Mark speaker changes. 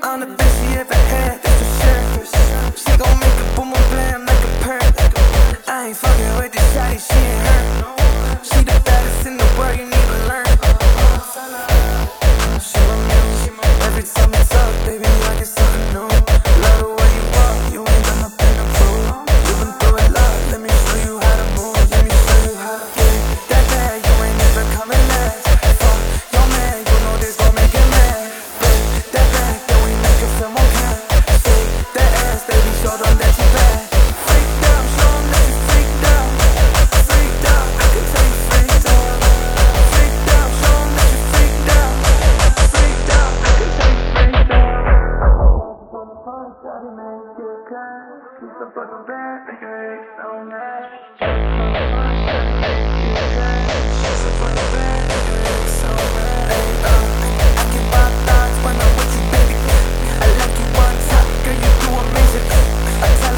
Speaker 1: I'm the best she ever had, that's for sure. She gon' make a boom boom blam like a perk. I ain't fucking with this shawty, she ain't hurt. She the baddest in the world, you need to learn. She remembers every time you talk, baby, I get something new. Love the way you walk, you ain't done nothing to prove. You been through a lot, let me show you how to move. Let me show you how to get that bad, you ain't never coming last. Fuck your man, you know this gon' make him mad. That bad, then we make it feel more kind. Shake that ass, baby, show them that you bad. Freaked out, show them that you freaked out. Freaked out, I can tell you freaked out. Freaked out, show them that you freaked out. Freaked out, I can tell you freaked out. Shawty make it clap. You so fucking bad, make her ache so mad. She's so fucking bad, make her ache so mad. I can buy thoughts when I'm with you, baby. I like you one time, girl, you do amazing.